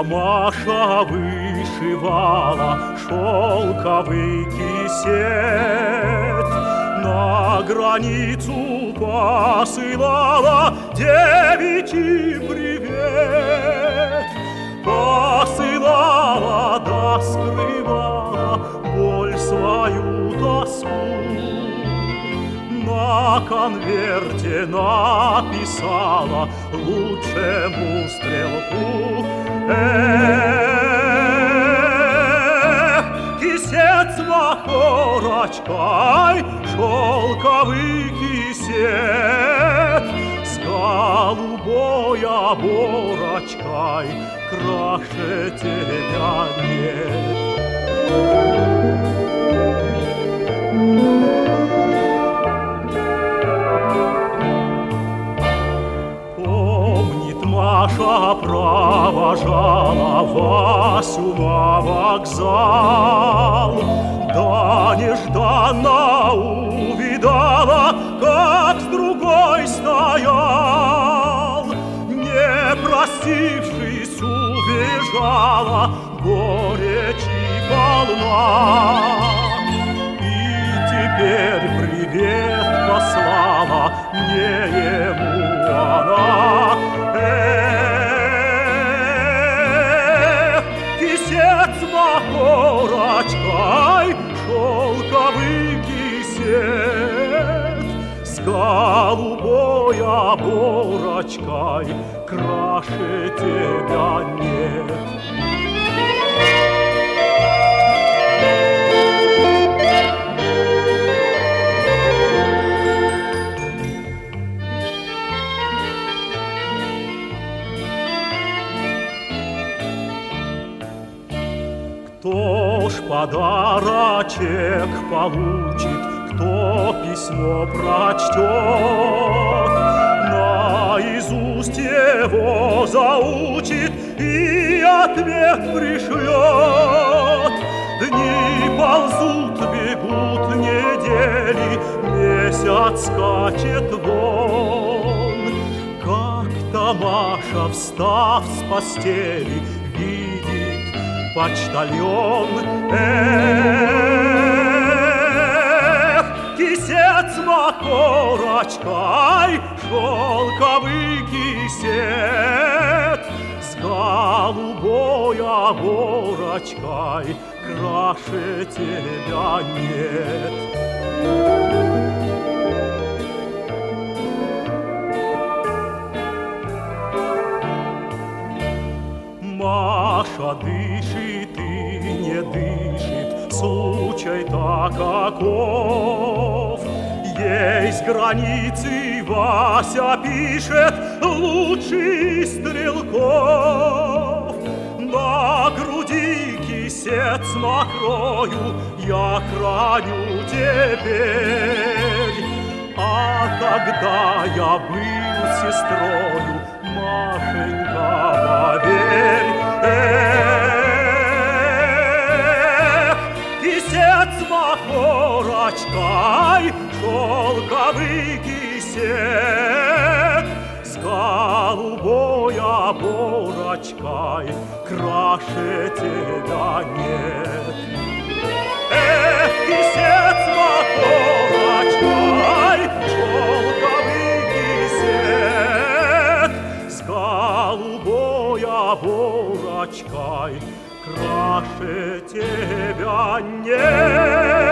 Маша вышивала шелковый кисет, на границу посылала девичий привет. Посылала да скрывала боль свою тоску, на конверте написала лучшему стрелку: кисет с махорочкой, шелковый кисет, с голубой оборочкой, краше тебя нет. Маша провожала Васю на вокзал, да нежданно увидала, как с другой стоял. Не простившись, убежала, горечи полна, и теперь привет послала мне ему она. Кисет с махорочкой, шелковый кисет, с голубой оборочкой, краше тебя нет. Кто ж подарочек получит, кто письмо прочтет, наизусть его заучит и ответ пришлет. Дни ползут, бегут недели, месяц скачет вон. Как-то Маша, встав с постели, видит почтальон: кисет с махорочкой, шелковый кисет, с голубой оборочкой, краше тебя нет. Маша дышит и не дышит, случай-то каков. Ей с границы Вася пишет лучший стрелков. На груди кисет с махрою я храню теперь, а тогда я был сестрою, Машенька, поверь. Кисет с махорочкой, шелковый кисет, с голубой оборочкой, краше тебя нет. Кисет с махорочкой, шелковый кисет, с голубой оборочкой, краше тебя нет.